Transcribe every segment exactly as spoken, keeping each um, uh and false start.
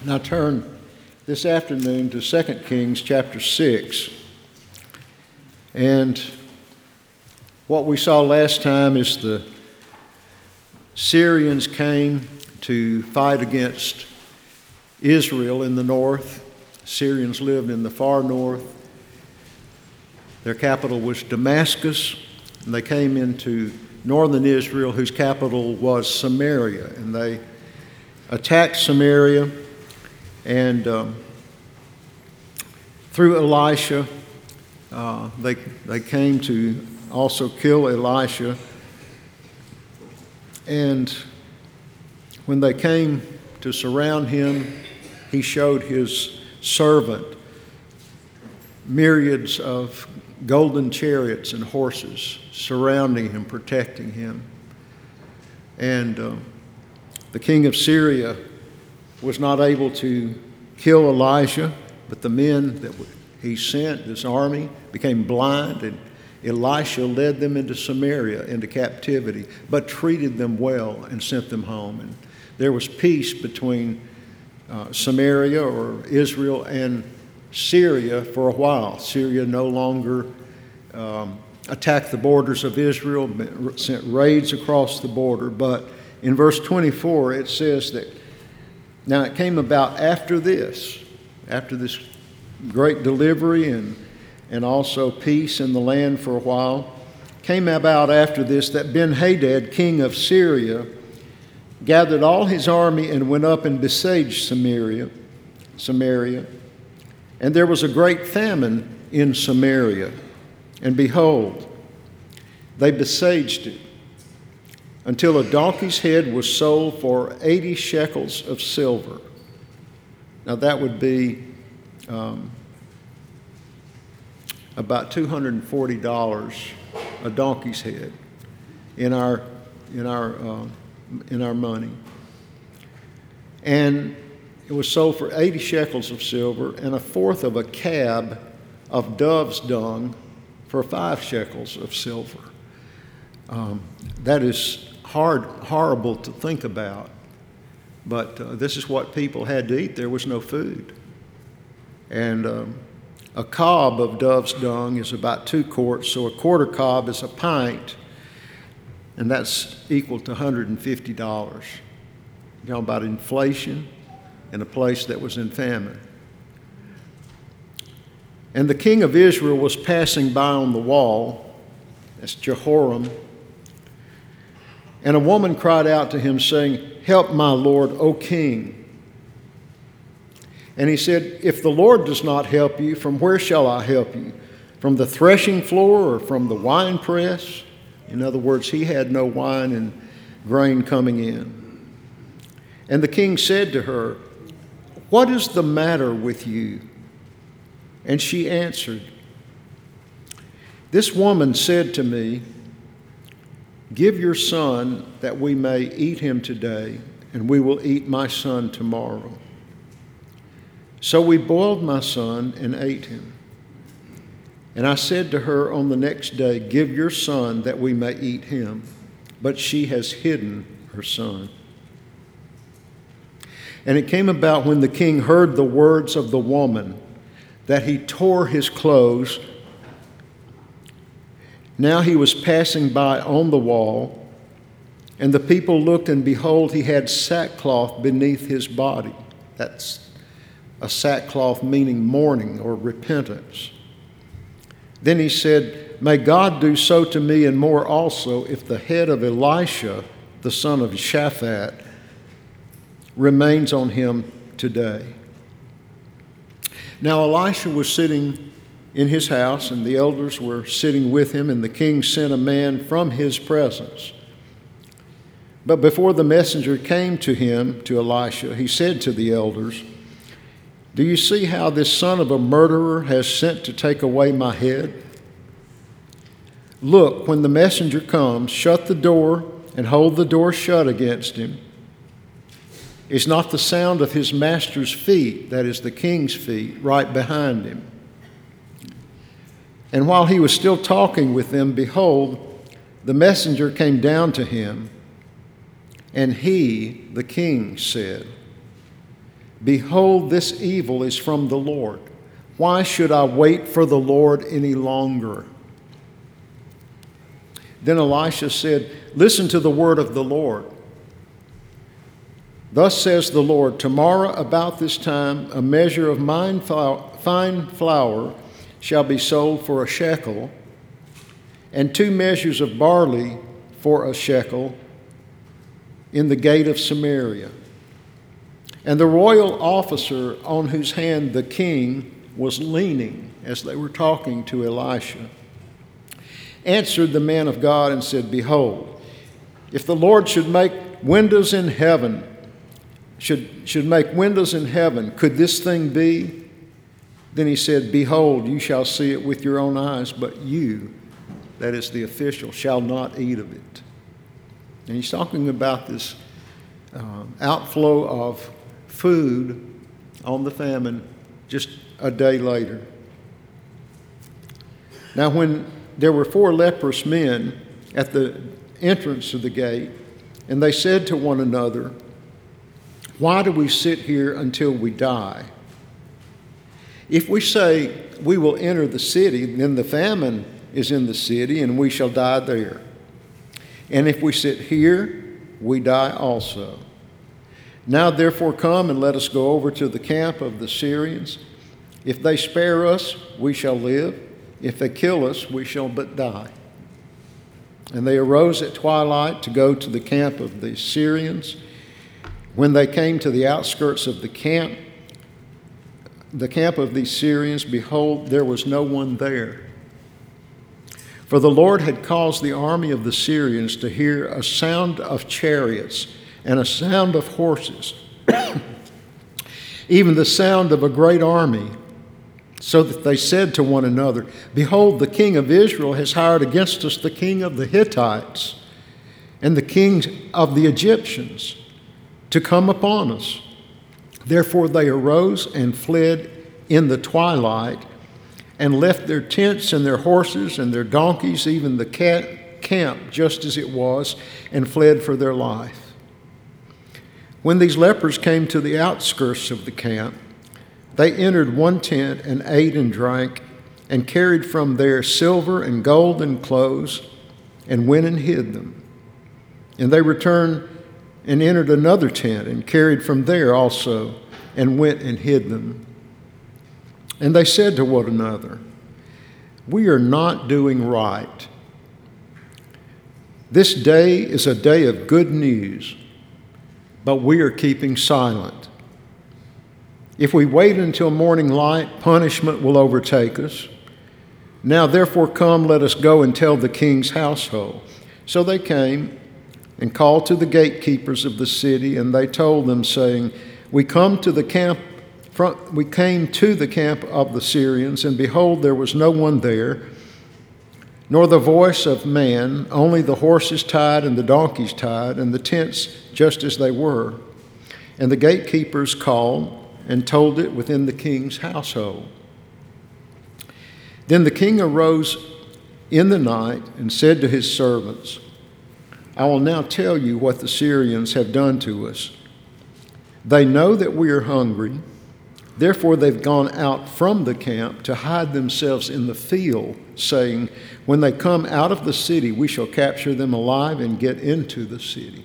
Now turn this afternoon to Second Kings chapter six. And what we saw last time is the Syrians came to fight against Israel in the north. Syrians lived in the far north. Their capital was Damascus, and they came into northern Israel, whose capital was Samaria, and they attacked Samaria. And um, through Elisha, uh, they, they came to also kill Elisha. And when they came to surround him, he showed his servant myriads of golden chariots and horses surrounding him, protecting him. And uh, the king of Syria was not able to kill Elijah, but the men that he sent, this army, became blind, and Elisha led them into Samaria, into captivity, but treated them well and sent them home. And there was peace between uh, Samaria or Israel and Syria for a while. Syria no longer um, attacked the borders of Israel, sent raids across the border, but in verse twenty-four it says that now it came about after this, after this great delivery and, and also peace in the land for a while, came about after this that Ben-Hadad, king of Syria, gathered all his army and went up and besieged Samaria, Samaria. And there was a great famine in Samaria. And behold, they besieged it, until a donkey's head was sold for eighty shekels of silver. Now that would be um, about two hundred forty dollars a donkey's head in our in our uh, in our money. And it was sold for eighty shekels of silver, and a fourth of a cab of dove's dung for five shekels of silver. Um, that is hard, horrible to think about, but uh, this is what people had to eat. There was no food. And um, a cob of dove's dung is about two quarts, so a quarter cob is a pint, and that's equal to one hundred fifty dollars. You know about inflation in a place that was in famine. And the king of Israel was passing by on the wall, that's Jehoram, and a woman cried out to him, saying, "Help my lord, O king." And he said, "If the Lord does not help you, from where shall I help you? From the threshing floor or from the winepress?" In other words, he had no wine and grain coming in. And the king said to her, "What is the matter with you?" And she answered, "This woman said to me, 'Give your son that we may eat him today, and we will eat my son tomorrow.' So we boiled my son and ate him. And I said to her on the next day, 'Give your son that we may eat him.' But she has hidden her son." And it came about when the king heard the words of the woman that he tore his clothes. Now he was passing by on the wall, and the people looked, and behold, he had sackcloth beneath his body. That's a sackcloth meaning mourning or repentance. Then he said, "May God do so to me and more also, if the head of Elisha, the son of Shaphat, remains on him today." Now Elisha was sitting in his house, and the elders were sitting with him, and the king sent a man from his presence. But before the messenger came to him, to Elisha, he said to the elders, "Do you see how this son of a murderer has sent to take away my head? Look, when the messenger comes, shut the door and hold the door shut against him. Is not the sound of his master's feet, that is the king's feet, right behind him?" And while he was still talking with them, behold, the messenger came down to him, and he, the king, said, Behold, this evil is from the Lord. Why should I wait for the Lord any longer?" Then Elisha said, "Listen to the word of the Lord. Thus says the Lord, tomorrow about this time a measure of fine flour shall be sold for a shekel, and two measures of barley for a shekel in the gate of Samaria." And the royal officer on whose hand the king was leaning as they were talking to Elisha answered the man of God and said, "Behold, if the Lord should make windows in heaven, should, should make windows in heaven, could this thing be?" Then he said, "Behold, you shall see it with your own eyes, but you," that is the official, "shall not eat of it." And he's talking about this uh, outflow of food on the famine just a day later. Now, when there were four leprous men at the entrance of the gate, and they said to one another, "Why do we sit here until we die? If we say we will enter the city, then the famine is in the city, and we shall die there. And if we sit here, we die also. Now therefore come and let us go over to the camp of the Syrians. If they spare us, we shall live. If they kill us, we shall but die." And they arose at twilight to go to the camp of the Syrians. When they came to the outskirts of the camp, the camp of these Syrians, behold, there was no one there. For the Lord had caused the army of the Syrians to hear a sound of chariots and a sound of horses, even the sound of a great army, so that they said to one another, "Behold, the king of Israel has hired against us the king of the Hittites and the king of the Egyptians to come upon us." Therefore they arose and fled in the twilight, and left their tents and their horses and their donkeys, even the camp just as it was, and fled for their life. When these lepers came to the outskirts of the camp, they entered one tent and ate and drank, and carried from there silver and gold and clothes, and went and hid them. And they returned and entered another tent, and carried from there also, and went and hid them. And they said to one another, "We are not doing right. This day is a day of good news, but we are keeping silent. If we wait until morning light, punishment will overtake us. Now therefore come, let us go and tell the king's household." So they came and called to the gatekeepers of the city, and they told them, saying, We come to the camp We came to the camp of the Syrians, and behold, there was no one there, nor the voice of man, only the horses tied and the donkeys tied, and the tents just as they were. And the gatekeepers called and told it within the king's household. Then the king arose in the night and said to his servants, "I will now tell you what the Syrians have done to us. They know that we are hungry. Therefore they've gone out from the camp to hide themselves in the field, saying, When they come out of the city, we shall capture them alive and get into the city."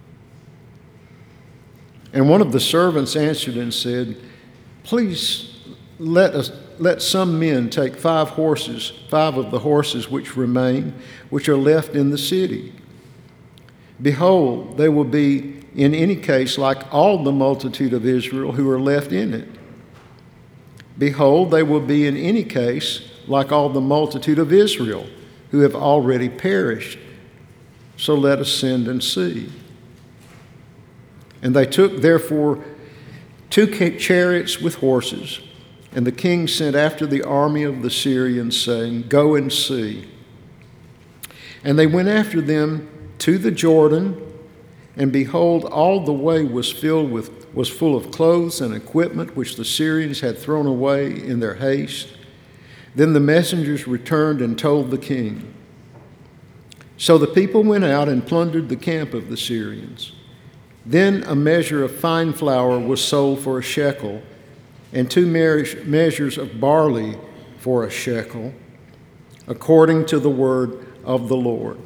And one of the servants answered and said, "Please let us let some men take five horses, five of the horses which remain, which are left in the city. Behold, they will be in any case like all the multitude of Israel who are left in it. Behold, they will be in any case like all the multitude of Israel who have already perished. So let us send and see." And they took therefore two chariots with horses, and the king sent after the army of the Syrians, saying, "Go and see." And they went after them to the Jordan, and behold, all the way was filled with was full of clothes and equipment which the Syrians had thrown away in their haste. Then the messengers returned and told the king. So the people went out and plundered the camp of the Syrians. Then a measure of fine flour was sold for a shekel, and two measures of barley for a shekel, according to the word of the Lord.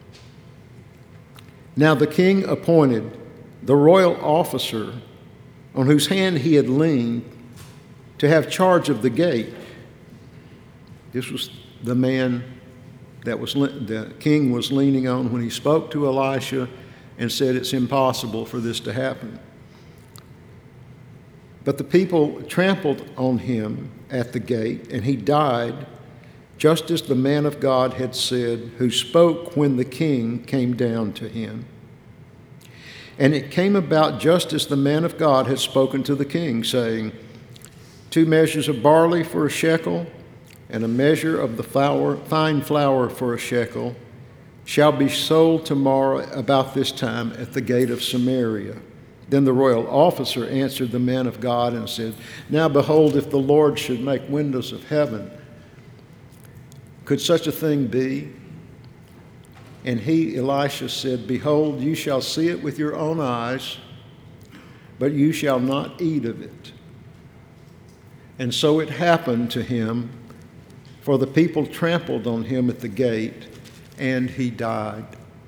Now the king appointed the royal officer on whose hand he had leaned to have charge of the gate. This was the man that was the king was leaning on when he spoke to Elisha and said it's impossible for this to happen. But the people trampled on him at the gate, and he died, just as the man of God had said, who spoke when the king came down to him. And it came about just as the man of God had spoken to the king, saying, two measures of barley for a shekel, and a measure of the flour, fine flour for a shekel, shall be sold tomorrow about this time at the gate of Samaria. Then the royal officer answered the man of God and said, now behold, if the Lord should make windows of heaven, could such a thing be? And he, Elisha, said, behold, you shall see it with your own eyes, but you shall not eat of it. And so it happened to him, for the people trampled on him at the gate, and he died.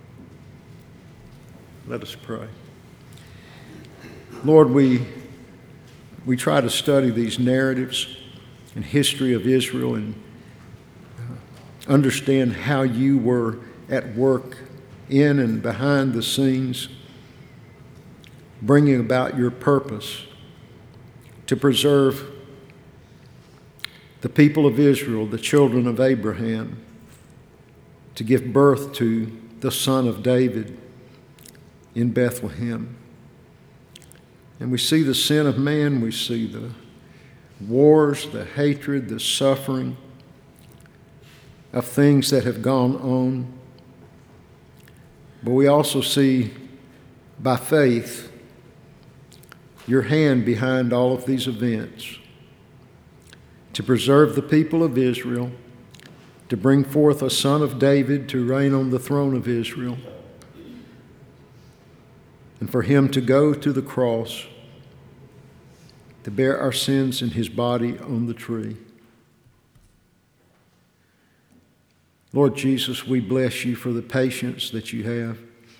Let us pray. Lord, we, we try to study these narratives and history of Israel and understand how you were at work in and behind the scenes, bringing about your purpose to preserve the people of Israel, the children of Abraham, to give birth to the Son of David in Bethlehem. And we see the sin of man, we see the wars, the hatred, the suffering of things that have gone on. But we also see, by faith, your hand behind all of these events to preserve the people of Israel, to bring forth a son of David to reign on the throne of Israel, and for him to go to the cross to bear our sins in his body on the tree. Lord Jesus, we bless you for the patience that you have,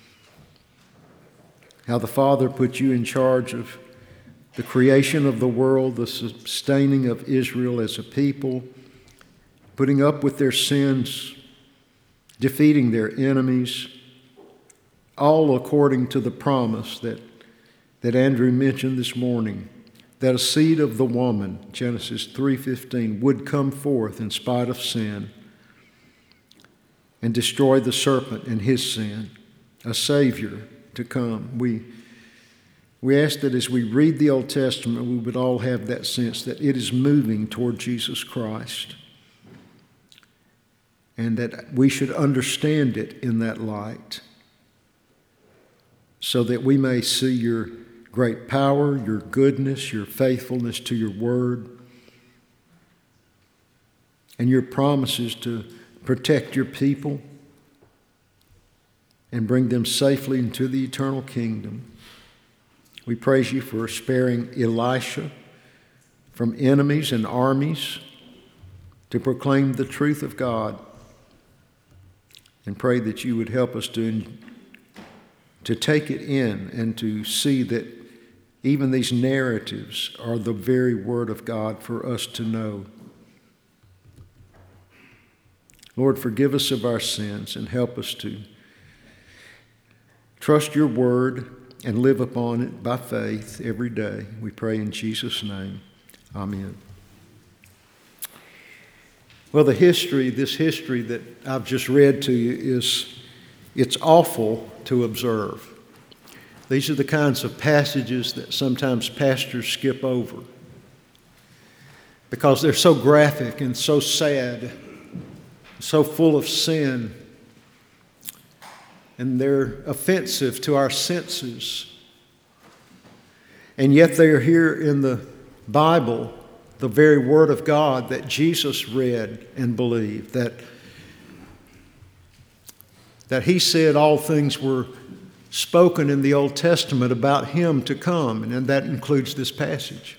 how the Father put you in charge of the creation of the world, the sustaining of Israel as a people, putting up with their sins, defeating their enemies, all according to the promise that, that Andrew mentioned this morning, that a seed of the woman, Genesis three fifteen, would come forth in spite of sin and destroy the serpent and his sin, a Savior to come. We We ask that as we read the Old Testament, we would all have that sense that it is moving toward Jesus Christ, and that we should understand it in that light so that we may see your great power, your goodness, your faithfulness to your word, and your promises to protect your people and bring them safely into the eternal kingdom. We praise you for sparing Elisha from enemies and armies to proclaim the truth of God, and pray that you would help us to, to take it in and to see that even these narratives are the very word of God for us to know. Lord, forgive us of our sins and help us to trust your word and live upon it by faith every day. We pray in Jesus' name. Amen. Well, the history, this history that I've just read to you is, it's awful to observe. These are the kinds of passages that sometimes pastors skip over because they're so graphic and so sad, so full of sin, and they're offensive to our senses. And yet they are here in the Bible, the very Word of God that Jesus read and believed, that, that He said all things were spoken in the Old Testament about him to come, and that includes this passage.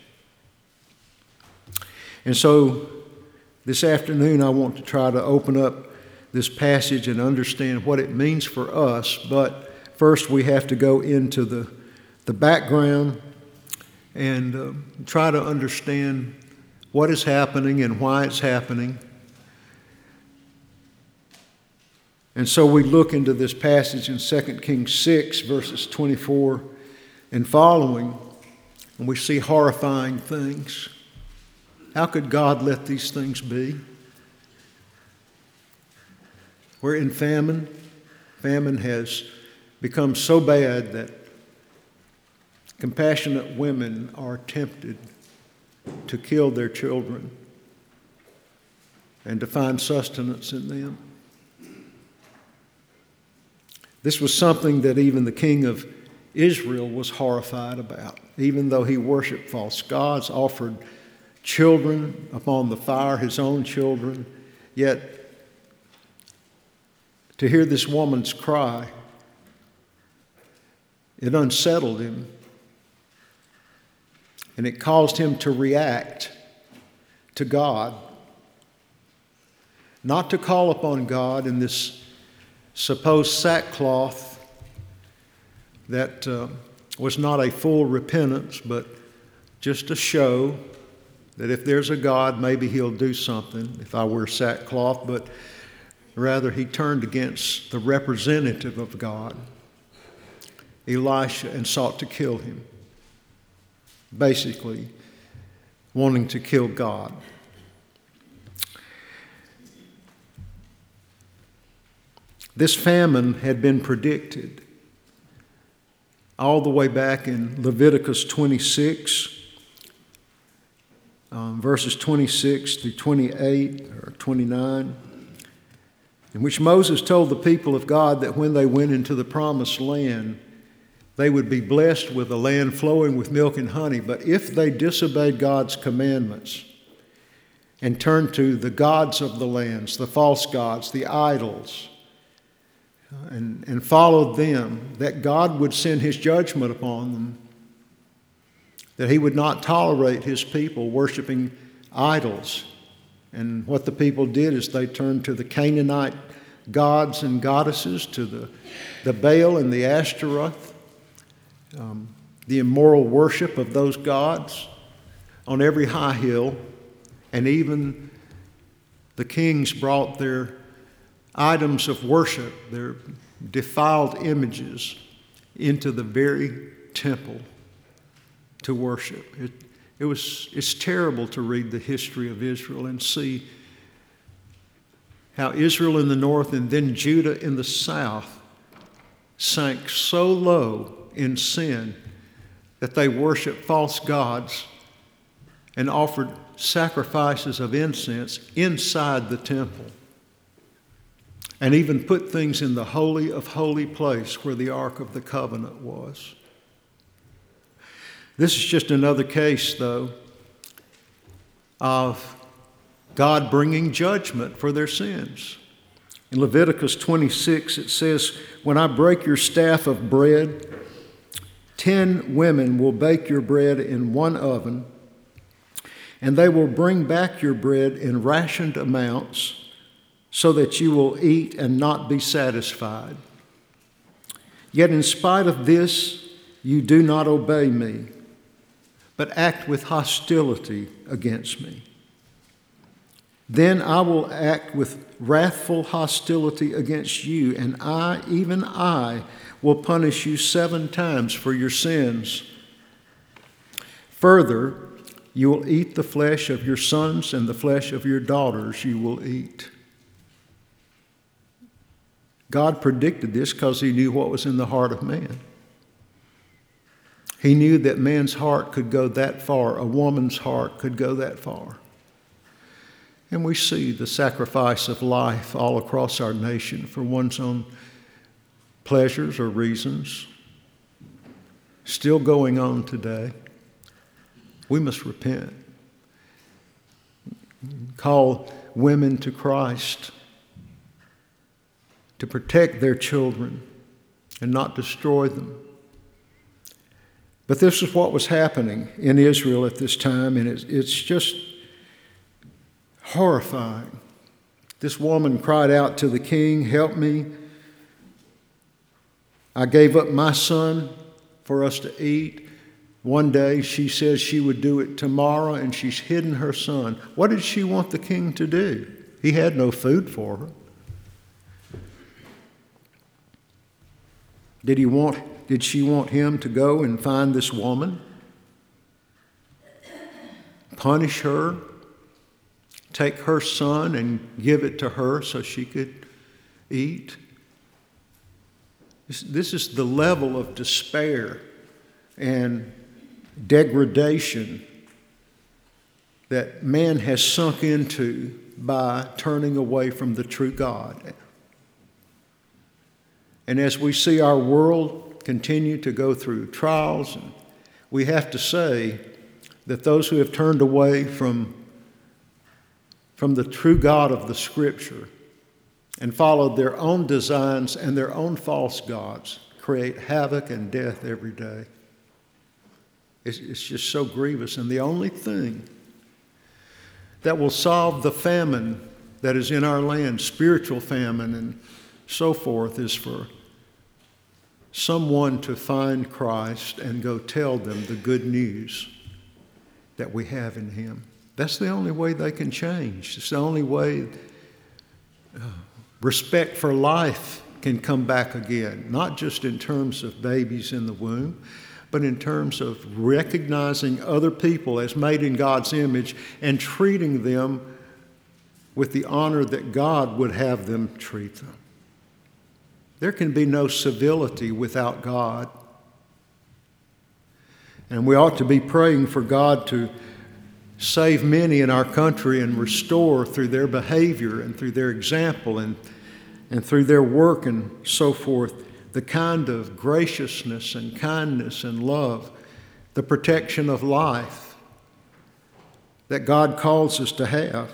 And so this afternoon I want to try to open up this passage and understand what it means for us, but first we have to go into the, the background and uh, try to understand what is happening and why it's happening. And so we look into this passage in Second Kings six, verses twenty-four and following, and we see horrifying things. How could God let these things be? We're in famine. Famine has become so bad that compassionate women are tempted to kill their children and to find sustenance in them. This was something that even the king of Israel was horrified about. Even though he worshiped false gods, offered children upon the fire, his own children, yet to hear this woman's cry, it unsettled him. And it caused him to react to God, not to call upon God in this supposed sackcloth that uh, was not a full repentance, but just a show that if there's a God, maybe he'll do something if I wear sackcloth. But rather, he turned against the representative of God, Elisha, and sought to kill him, basically wanting to kill God. This famine had been predicted all the way back in Leviticus twenty-six, um, verses twenty-six through twenty-eight or twenty-nine, in which Moses told the people of God that when they went into the promised land, they would be blessed with a land flowing with milk and honey. But if they disobeyed God's commandments and turned to the gods of the lands, the false gods, the idols, And, and followed them, that God would send his judgment upon them, that he would not tolerate his people worshiping idols. And what the people did is they turned to the Canaanite gods and goddesses, to the, the Baal and the Ashtaroth, um, the immoral worship of those gods on every high hill. And even the kings brought their items of worship, their defiled images, into the very temple to worship. It, it was, it's terrible to read the history of Israel and see how Israel in the north and then Judah in the south sank so low in sin that they worshiped false gods and offered sacrifices of incense inside the temple, and even put things in the Holy of Holy place where the Ark of the Covenant was. This is just another case, though, of God bringing judgment for their sins. In Leviticus twenty-six, it says, "When I break your staff of bread, ten women will bake your bread in one oven, and they will bring back your bread in rationed amounts, so that you will eat and not be satisfied. Yet in spite of this, you do not obey me, but act with hostility against me. Then I will act with wrathful hostility against you, and I, even I, will punish you seven times for your sins. Further, you will eat the flesh of your sons, and the flesh of your daughters you will eat." God predicted this because he knew what was in the heart of man. He knew that man's heart could go that far, a woman's heart could go that far. And we see the sacrifice of life all across our nation for one's own pleasures or reasons, still going on today. We must repent. Call women to Christ to protect their children and not destroy them. But this is what was happening in Israel at this time, and it's, it's just horrifying. This woman cried out to the king, "Help me. I gave up my son for us to eat." One day she says she would do it tomorrow, and she's hidden her son. What did she want the king to do? He had no food for her. Did he want, did she want him to go and find this woman, punish her, take her son and give it to her so she could eat? This, this is the level of despair and degradation that man has sunk into by turning away from the true God. And as we see our world continue to go through trials, we have to say that those who have turned away from, from the true God of the Scripture and followed their own designs and their own false gods create havoc and death every day. It's, it's just so grievous. And the only thing that will solve the famine that is in our land, spiritual famine and so forth, is for someone to find Christ and go tell them the good news that we have in Him. That's the only way they can change. It's the only way uh, respect for life can come back again, not just in terms of babies in the womb, but in terms of recognizing other people as made in God's image and treating them with the honor that God would have them treat them. There can be no civility without God. And we ought to be praying for God to save many in our country and restore through their behavior and through their example and, and through their work and so forth, the kind of graciousness and kindness and love, the protection of life that God calls us to have.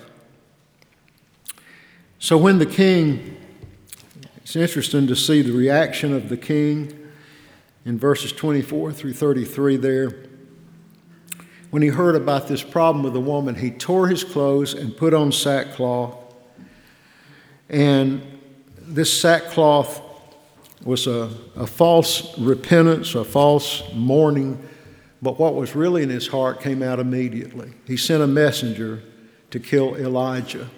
So when the king, it's interesting to see the reaction of the king in verses twenty-four through thirty-three there. When he heard about this problem with the woman, he tore his clothes and put on sackcloth. And this sackcloth was a, a false repentance, a false mourning, but what was really in his heart came out immediately. He sent a messenger to kill Elijah,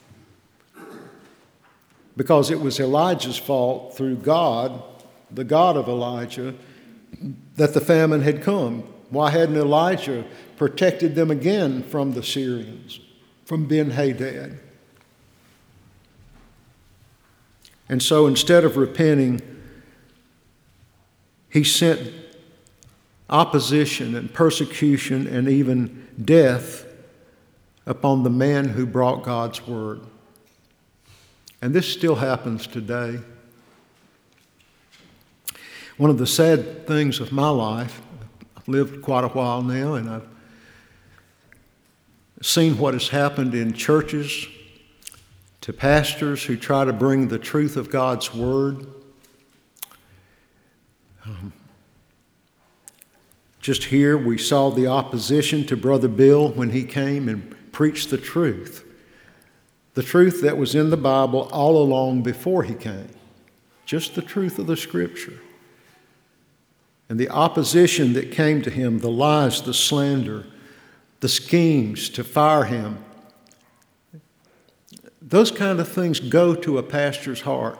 because it was Elijah's fault through God, the God of Elijah, that the famine had come. Why hadn't Elijah protected them again from the Syrians, from Ben-Hadad? And so instead of repenting, he sent opposition and persecution and even death upon the man who brought God's word. And this still happens today. One of the sad things of my life, I've lived quite a while now, and I've seen what has happened in churches to pastors who try to bring the truth of God's word. Um, just here we saw the opposition to Brother Bill when he came and preached the truth. The truth that was in the Bible all along before he came. Just the truth of the Scripture. And the opposition that came to him, the lies, the slander, the schemes to fire him. Those kind of things go to a pastor's heart.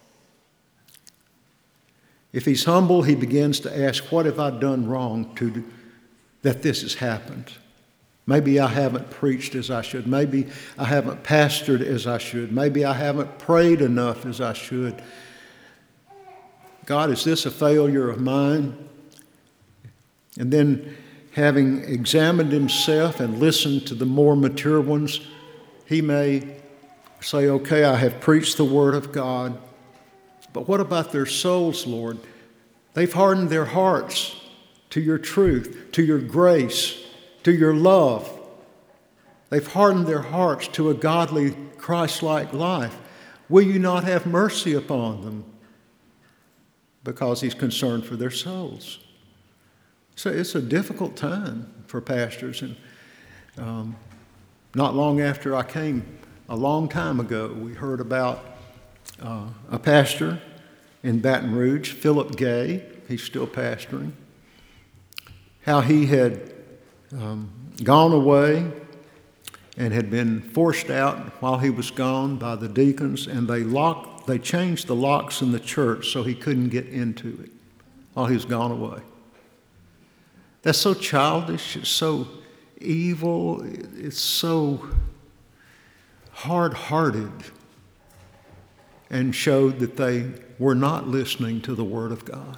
If he's humble, he begins to ask, what have I done wrong to that this has happened? Maybe I haven't preached as I should. Maybe I haven't pastored as I should. Maybe I haven't prayed enough as I should. God, is this a failure of mine? And then, having examined himself and listened to the more mature ones, he may say, okay, I have preached the word of God, but what about their souls, Lord? They've hardened their hearts to your truth, to your grace, to your love. They've hardened their hearts to a godly, Christ-like life. Will you not have mercy upon them? because he's concerned for their souls. So it's a difficult time for pastors. And um, not long after I came, a long time ago, we heard about uh, a pastor in Baton Rouge, Philip Gay. He's still pastoring. How he had um, gone away and had been forced out while he was gone by the deacons, and they locked, they changed the locks in the church so he couldn't get into it while he was gone away. That's so childish, it's so evil, it's so hard-hearted, and showed that they were not listening to the Word of God.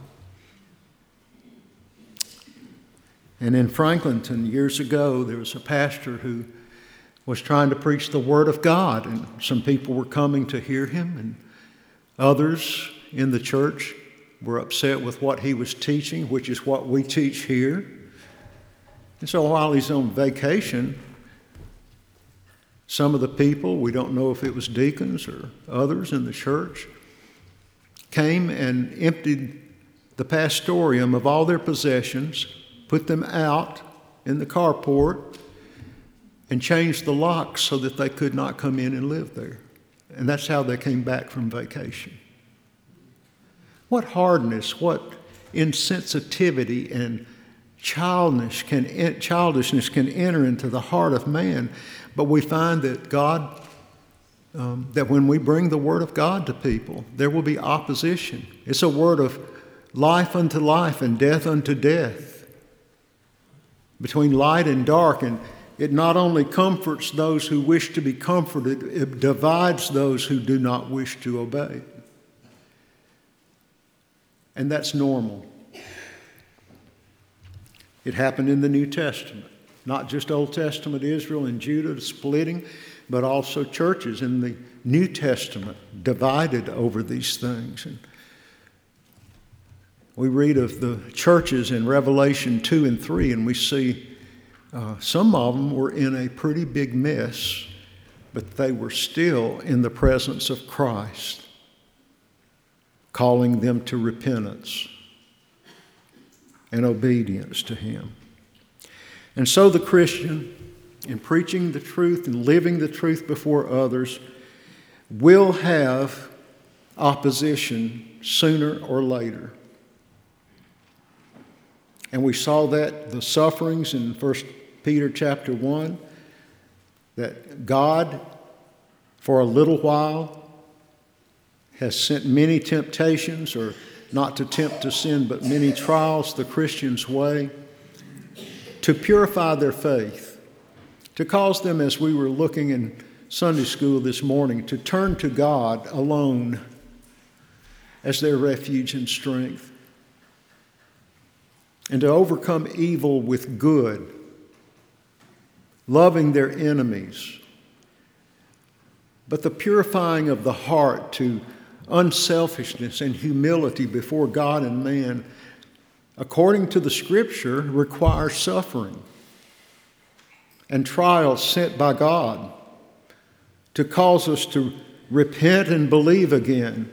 And in Franklinton, years ago, there was a pastor who was trying to preach the Word of God, and some people were coming to hear him, and others in the church were upset with what he was teaching, which is what we teach here. And so while he's on vacation, some of the people, we don't know if it was deacons or others in the church, came and emptied the pastorium of all their possessions, put them out in the carport, and changed the locks so that they could not come in and live there. And that's how they came back from vacation. What hardness, what insensitivity and childishness can, childishness can enter into the heart of man. But we find that God, um, that when we bring the Word of God to people, there will be opposition. It's a word of life unto life and death unto death, between light and dark. And it not only comforts those who wish to be comforted, it divides those who do not wish to obey. And that's normal. It happened in the New Testament. Not just Old Testament Israel and Judah splitting, but also churches in the New Testament divided over these things. And we read of the churches in Revelation two and three, and we see uh, some of them were in a pretty big mess, but they were still in the presence of Christ, calling them to repentance and obedience to Him. And so the Christian, in preaching the truth and living the truth before others, will have opposition sooner or later. And we saw that the sufferings in First Peter chapter one, that God, for a little while, has sent many temptations, or not to tempt to sin, but many trials the Christian's way, to purify their faith, to cause them, as we were looking in Sunday school this morning, to turn to God alone as their refuge and strength, and to overcome evil with good, loving their enemies. But the purifying of the heart to unselfishness and humility before God and man, according to the Scripture, requires suffering and trials sent by God to cause us to repent and believe again,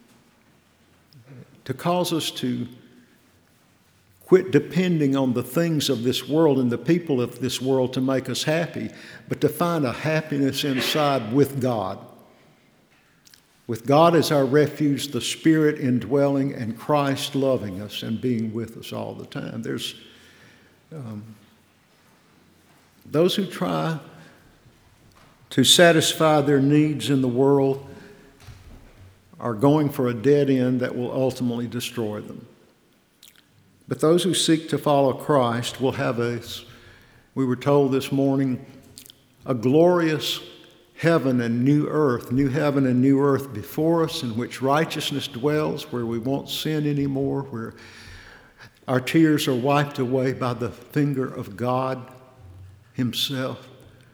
to cause us to quit depending on the things of this world and the people of this world to make us happy, but to find a happiness inside with God. With God as our refuge, the Spirit indwelling, and Christ loving us and being with us all the time. There's um, those who try to satisfy their needs in the world are going for a dead end that will ultimately destroy them. But those who seek to follow Christ will have, a, we were told this morning, a glorious heaven and new earth, new heaven and new earth before us, in which righteousness dwells, where we won't sin anymore, where our tears are wiped away by the finger of God Himself,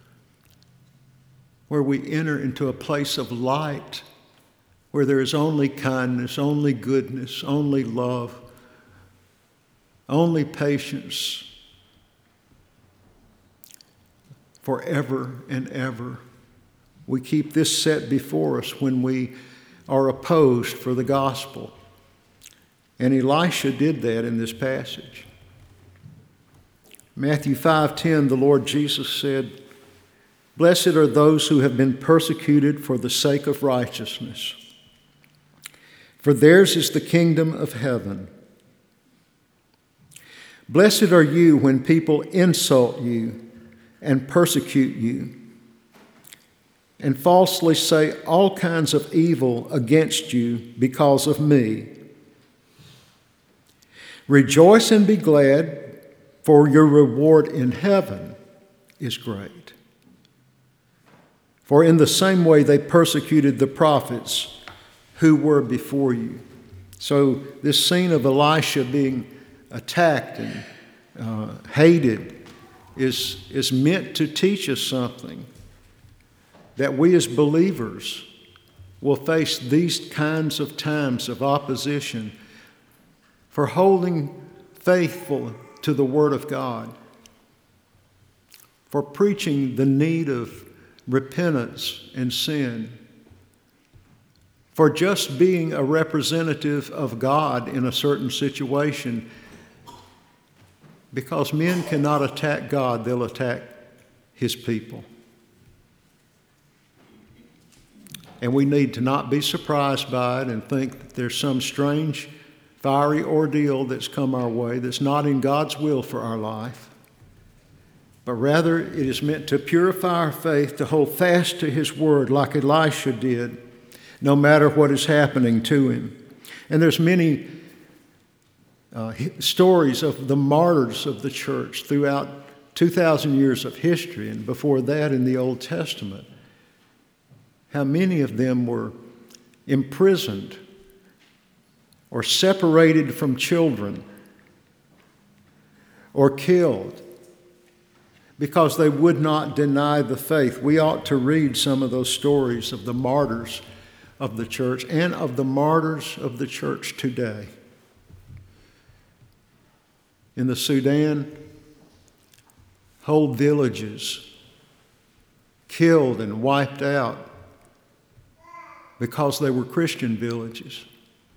where we enter into a place of light, where there is only kindness, only goodness, only love, only patience, forever and ever. We keep this set before us when we are opposed for the gospel. And Elisha did that in this passage. Matthew five ten, the Lord Jesus said, "Blessed are those who have been persecuted for the sake of righteousness, for theirs is the kingdom of heaven. Blessed are you when people insult you and persecute you, and falsely say all kinds of evil against you because of me. Rejoice and be glad, for your reward in heaven is great. For in the same way they persecuted the prophets who were before you." So this scene of Elisha being attacked and uh, hated is, is meant to teach us something, that we as believers will face these kinds of times of opposition for holding faithful to the Word of God, for preaching the need of repentance and sin, for just being a representative of God in a certain situation. Because men cannot attack God, they'll attack His people. And we need to not be surprised by it and think that there's some strange, fiery ordeal that's come our way that's not in God's will for our life. But rather, it is meant to purify our faith, to hold fast to His Word like Elisha did, no matter what is happening to him. And there's many uh, stories of the martyrs of the church throughout two thousand years of history, and before that in the Old Testament. How many of them were imprisoned or separated from children or killed because they would not deny the faith. We ought to read some of those stories of the martyrs of the church and of the martyrs of the church today. In the Sudan, whole villages killed and wiped out because they were Christian villages.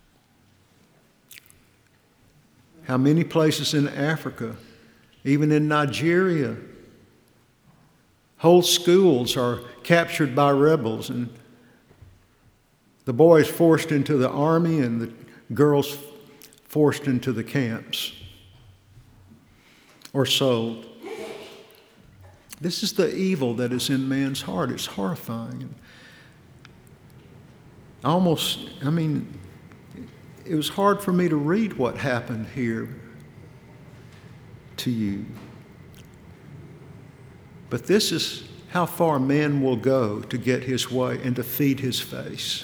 How many places in Africa, even in Nigeria, whole schools are captured by rebels and the boys forced into the army and the girls forced into the camps or sold. This is the evil that is in man's heart. It's horrifying. Almost, I mean, it was hard for me to read what happened here to you. But this is how far man will go to get his way and to feed his face.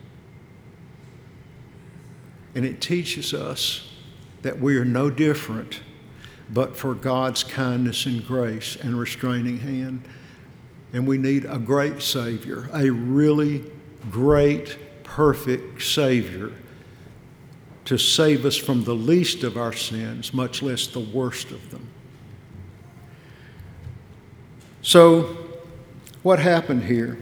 And it teaches us that we are no different but for God's kindness and grace and restraining hand. And we need a great Savior, a really great, perfect Savior to save us from the least of our sins, much less the worst of them. So, what happened here?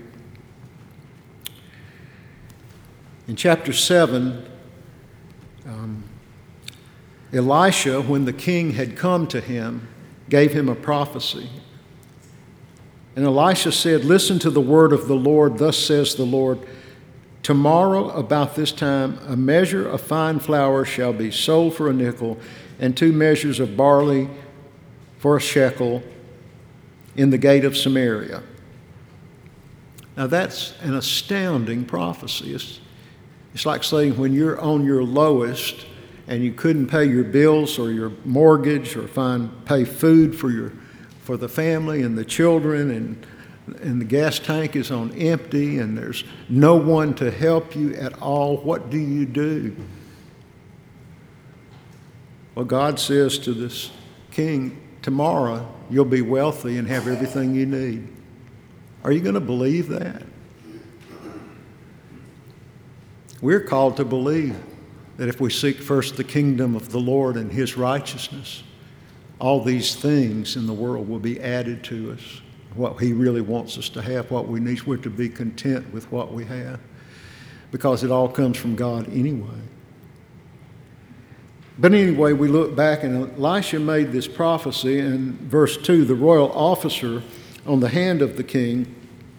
In chapter seven, um, Elisha, when the king had come to him, gave him a prophecy. And Elisha said, "Listen to the word of the Lord. Thus says the Lord, tomorrow about this time a measure of fine flour shall be sold for a nickel, and two measures of barley for a shekel in the gate of Samaria." Now that's an astounding prophecy. It's, it's like saying when you're on your lowest and you couldn't pay your bills or your mortgage or find pay food for your for the family and the children, and and the gas tank is on empty and there's no one to help you at all. What do you do? Well, God says to this king, tomorrow you'll be wealthy and have everything you need. Are you going to believe that? We're called to believe that if we seek first the kingdom of the Lord and His righteousness, all these things in the world will be added to us. What He really wants us to have, what we need, we're to be content with what we have, because it all comes from God anyway. But anyway, we look back, and Elisha made this prophecy in verse two. The royal officer on the hand of the king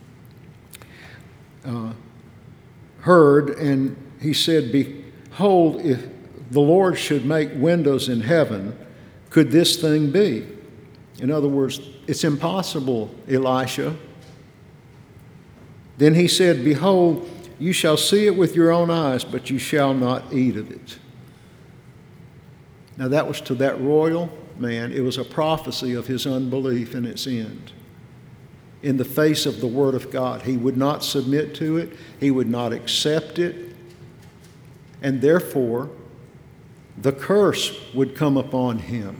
uh, heard, and he said, "Behold, if the Lord should make windows in heaven, could this thing be?" In other words, it's impossible, Elisha. Then he said, "Behold, you shall see it with your own eyes, but you shall not eat of it." Now that was to that royal man. It was a prophecy of his unbelief and its end. In the face of the Word of God, he would not submit to it. He would not accept it. And therefore, the curse would come upon him.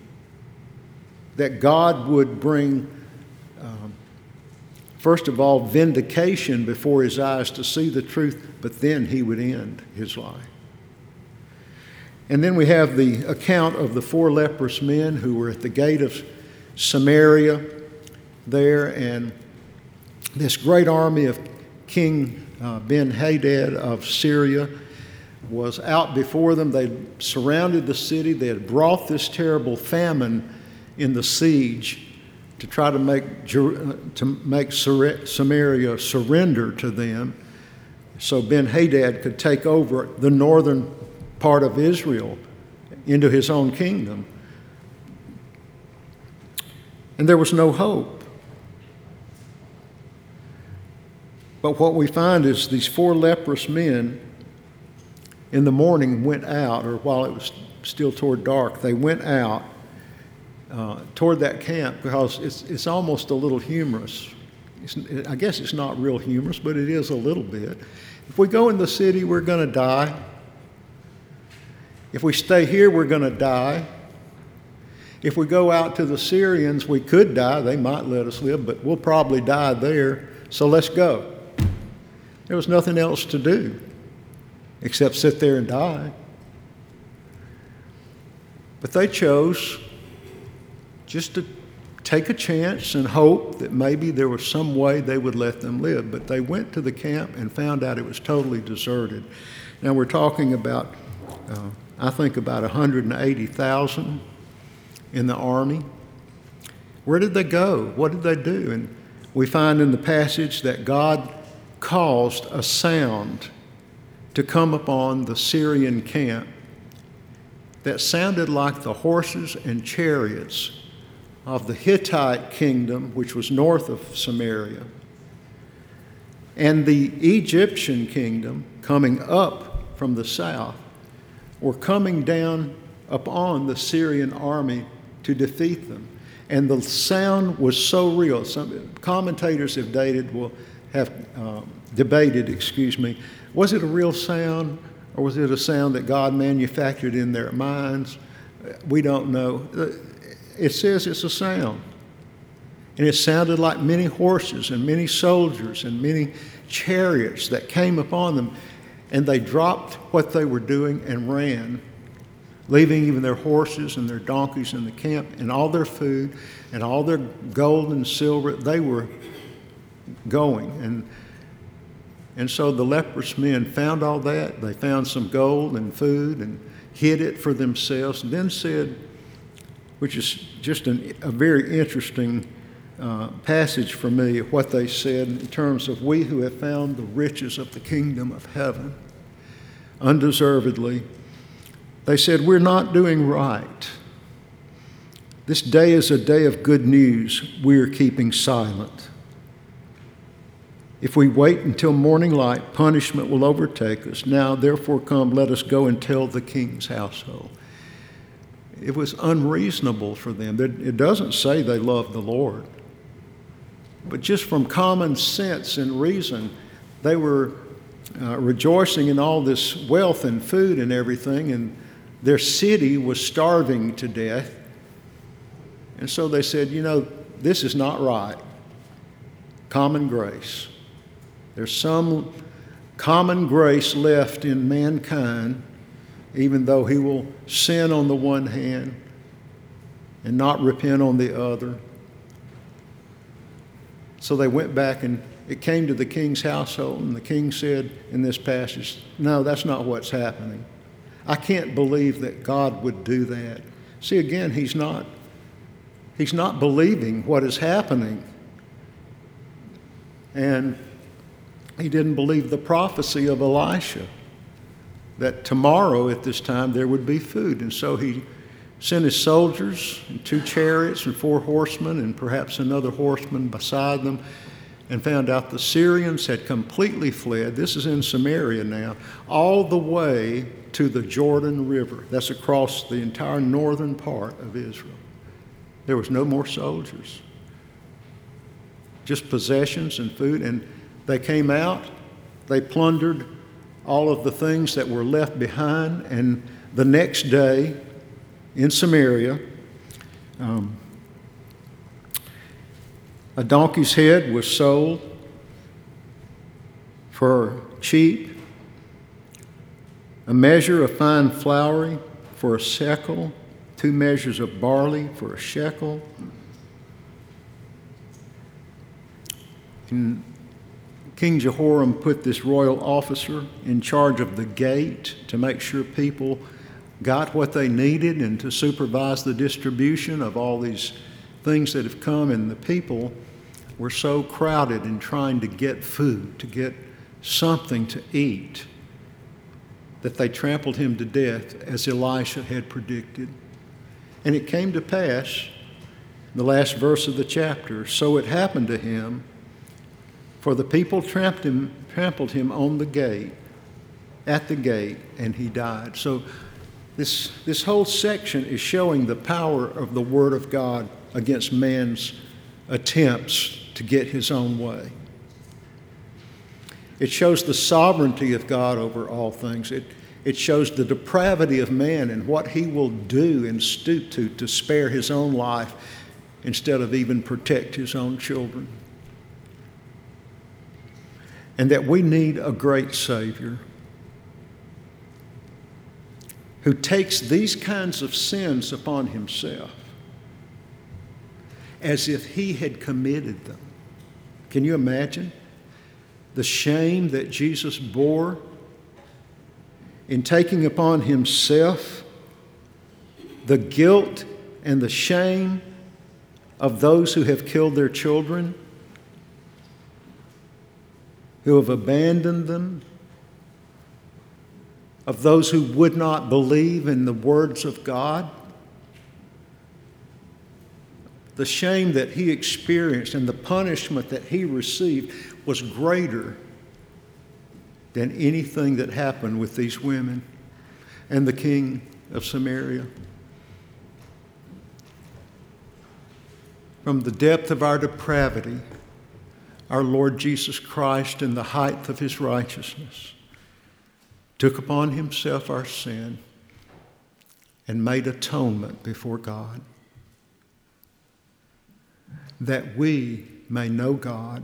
That God would bring, um, first of all, vindication before his eyes to see the truth, but then he would end his life. And then we have the account of the four leprous men who were at the gate of Samaria there, and this great army of King uh, Ben-Hadad of Syria was out before them. They surrounded the city. They had brought this terrible famine in the siege to try to make to make Samaria surrender to them, so Ben-Hadad could take over the northern part of Israel into his own kingdom. And there was no hope. But what we find is these four leprous men in the morning went out, or while it was still toward dark, they went out uh, toward that camp, because it's, it's almost a little humorous. It's, I guess it's not real humorous, but it is a little bit. If we go in the city, we're going to die. If we stay here, we're going to die. If we go out to the Syrians, we could die. They might let us live, but we'll probably die there. So let's go. There was nothing else to do except sit there and die. But they chose just to take a chance and hope that maybe there was some way they would let them live. But they went to the camp and found out it was totally deserted. Now we're talking about, uh, I think about one hundred eighty thousand in the army. Where did they go? What did they do? And we find in the passage that God caused a sound to come upon the Syrian camp that sounded like the horses and chariots of the Hittite kingdom, which was north of Samaria, and the Egyptian kingdom coming up from the south, were coming down upon the Syrian army to defeat them. And the sound was so real. Some commentators have dated, will have um, debated, excuse me, was it a real sound, or was it a sound that God manufactured in their minds? We don't know. It says it's a sound. And it sounded like many horses and many soldiers and many chariots that came upon them. And they dropped what they were doing and ran, leaving even their horses and their donkeys in the camp and all their food and all their gold and silver. They were going. And, and so the leprous men found all that. They found some gold and food and hid it for themselves, and then said, which is just an, a very interesting uh, passage for me, what they said in terms of, we who have found the riches of the kingdom of heaven undeservedly. They said, we're not doing right. This day is a day of good news. We are keeping silent. If we wait until morning light, punishment will overtake us. Now, therefore, come, let us go and tell the king's household. It was unreasonable for them. It doesn't say they loved the Lord. But just from common sense and reason, they were uh, rejoicing in all this wealth and food and everything, and their city was starving to death. And so they said, you know, this is not right. Common grace. There's some common grace left in mankind, even though he will sin on the one hand and not repent on the other. So they went back, and it came to the king's household, and the king said in this passage, no, that's not what's happening. I can't believe that God would do that. See, again, he's not, he's not believing what is happening. And he didn't believe the prophecy of Elisha that tomorrow at this time there would be food. And so he sent his soldiers and two chariots and four horsemen and perhaps another horseman beside them, and found out the Syrians had completely fled. This is in Samaria now, all the way to the Jordan River. That's across the entire northern part of Israel. There was no more soldiers, just possessions and food. And they came out, they plundered all of the things that were left behind, and the next day in Samaria, um, a donkey's head was sold for cheap, a measure of fine flour for a shekel, two measures of barley for a shekel. And King Jehoram put this royal officer in charge of the gate to make sure people got what they needed and to supervise the distribution of all these things that have come. And the people were so crowded in trying to get food, to get something to eat, that they trampled him to death as Elisha had predicted. And it came to pass, the last verse of the chapter, so it happened to him, for the people trampled him, trampled him on the gate, at the gate, and he died. So this, this whole section is showing the power of the Word of God against man's attempts to get his own way. It shows the sovereignty of God over all things. It, it shows the depravity of man and what he will do and stoop to to spare his own life instead of even protect his own children. And that we need a great Savior who takes these kinds of sins upon himself as if he had committed them. Can you imagine the shame that Jesus bore in taking upon himself the guilt and the shame of those who have killed their children, who have abandoned them, of those who would not believe in the words of God? The shame that he experienced and the punishment that he received was greater than anything that happened with these women and the king of Samaria. From the depth of our depravity, our Lord Jesus Christ, in the height of his righteousness, took upon himself our sin and made atonement before God, that we may know God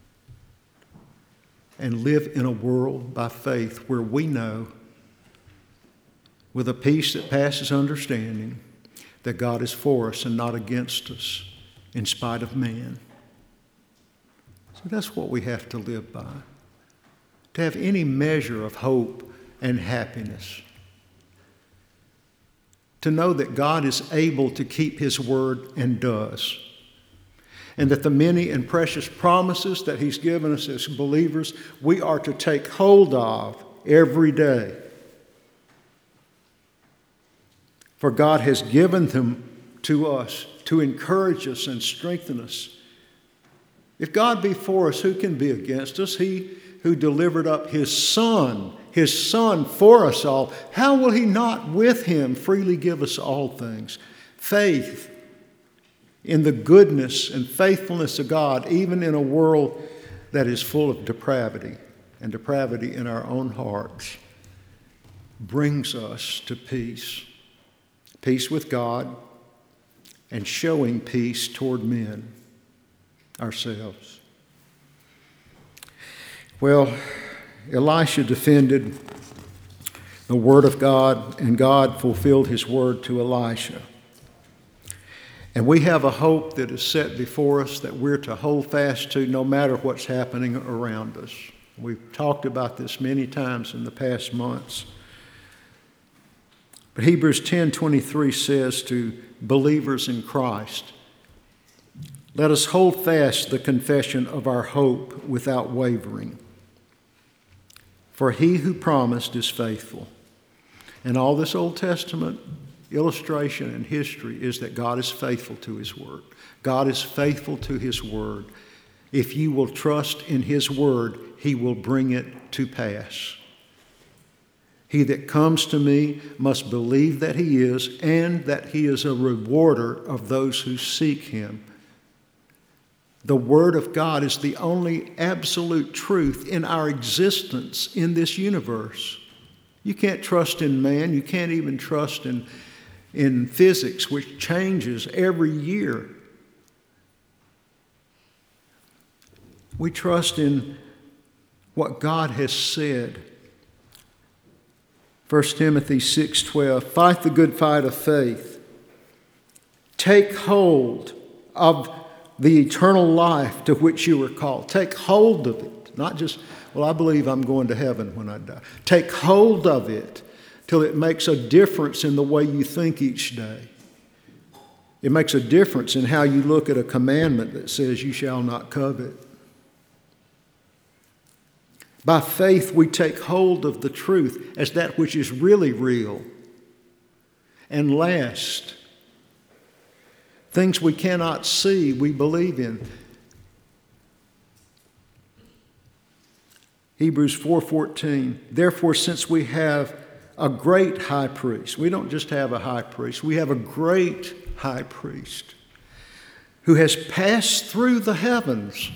and live in a world by faith where we know, with a peace that passes understanding, that God is for us and not against us in spite of man. So that's what we have to live by, to have any measure of hope and happiness, to know that God is able to keep his word and does, and that the many and precious promises that he's given us as believers, we are to take hold of every day. For God has given them to us to encourage us and strengthen us. If God be for us, who can be against us? He who delivered up his Son, his Son for us all, how will he not with him freely give us all things? Faith in the goodness and faithfulness of God, even in a world that is full of depravity and depravity in our own hearts, brings us to peace. Peace with God and showing peace toward men ourselves. Well, Elisha defended the word of God, and God fulfilled his word to Elisha. And we have a hope that is set before us that we're to hold fast to no matter what's happening around us. We've talked about this many times in the past months. But Hebrews ten twenty-three says to believers in Christ, let us hold fast the confession of our hope without wavering. For he who promised is faithful. And all this Old Testament illustration and history is that God is faithful to his word. God is faithful to his word. If you will trust in his word, he will bring it to pass. He that comes to me must believe that he is, and that he is a rewarder of those who seek him. The Word of God is the only absolute truth in our existence in this universe. You can't trust in man. You can't even trust in, in physics, which changes every year. We trust in what God has said. First Timothy six twelve, fight the good fight of faith. Take hold of the eternal life to which you were called. Take hold of it. Not just, well, I believe I'm going to heaven when I die. Take hold of it till it makes a difference in the way you think each day. It makes a difference in how you look at a commandment that says you shall not covet. By faith, we take hold of the truth as that which is really real and lasts. Things we cannot see, we believe in. Hebrews four fourteen, therefore, since we have a great high priest, we don't just have a high priest, we have a great high priest who has passed through the heavens,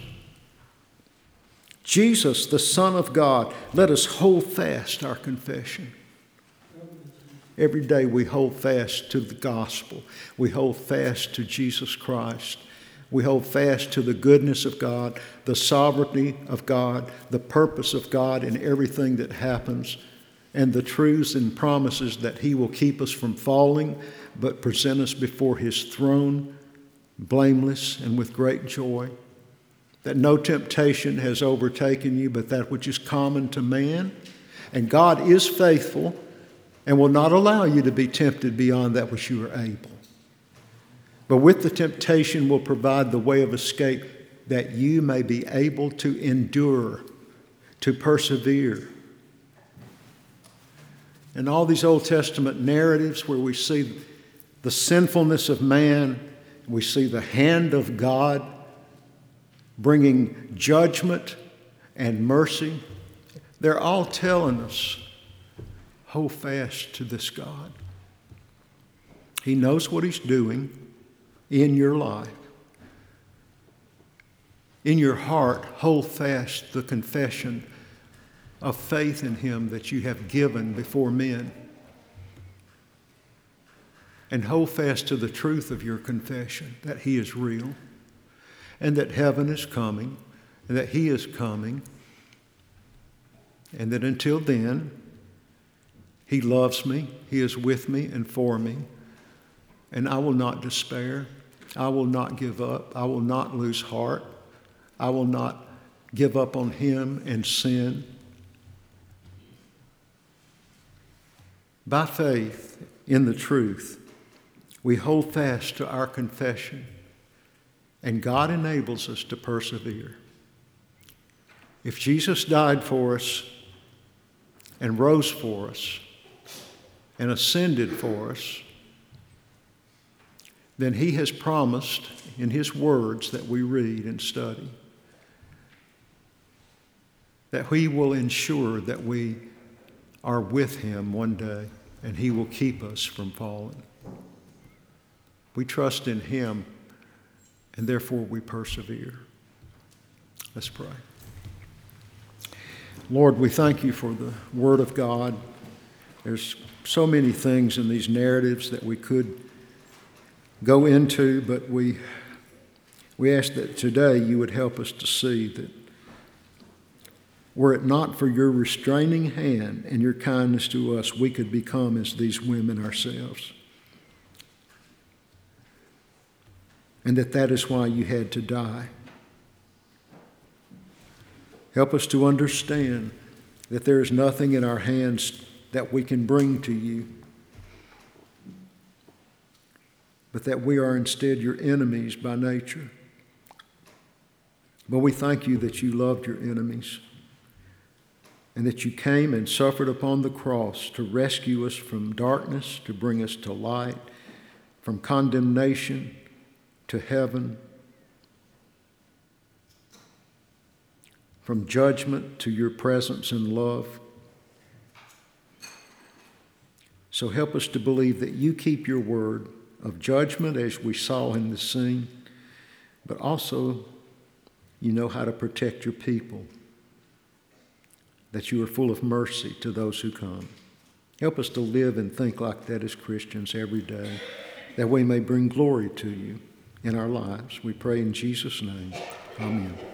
Jesus, the Son of God, let us hold fast our confession. Every day we hold fast to the gospel. We hold fast to Jesus Christ. We hold fast to the goodness of God, the sovereignty of God, the purpose of God in everything that happens, and the truths and promises that he will keep us from falling, but present us before his throne, blameless and with great joy. That no temptation has overtaken you but that which is common to man. And God is faithful and will not allow you to be tempted beyond that which you are able. But with the temptation will provide the way of escape that you may be able to endure, to persevere. And all these Old Testament narratives where we see the sinfulness of man, we see the hand of God bringing judgment and mercy, they're all telling us, hold fast to this God. He knows what he's doing in your life. In your heart, hold fast the confession of faith in him that you have given before men. And hold fast to the truth of your confession, that he is real, and that heaven is coming, and that he is coming, and that until then, he loves me, he is with me and for me, and I will not despair. I will not give up. I will not lose heart. I will not give up on him and sin. By faith in the truth, we hold fast to our confession, and God enables us to persevere. If Jesus died for us and rose for us and ascended for us, then he has promised in his words that we read and study that he will ensure that we are with him one day and he will keep us from falling. We trust in him and therefore we persevere. Let's pray. Lord, we thank you for the Word of God. There's so many things in these narratives that we could go into, but we, we ask that today you would help us to see that were it not for your restraining hand and your kindness to us, we could become as these women ourselves. And that that is why you had to die. Help us to understand that there is nothing in our hands that we can bring to you. but that we are instead your enemies by nature. But we thank you that you loved your enemies and that you came and suffered upon the cross to rescue us from darkness, to bring us to light, from condemnation to heaven, from judgment to your presence and love. So help us to believe that you keep your word of judgment, as we saw in the scene, but also you know how to protect your people, that you are full of mercy to those who come. Help us to live and think like that as Christians every day, that we may bring glory to you in our lives. We pray in Jesus' name. Amen.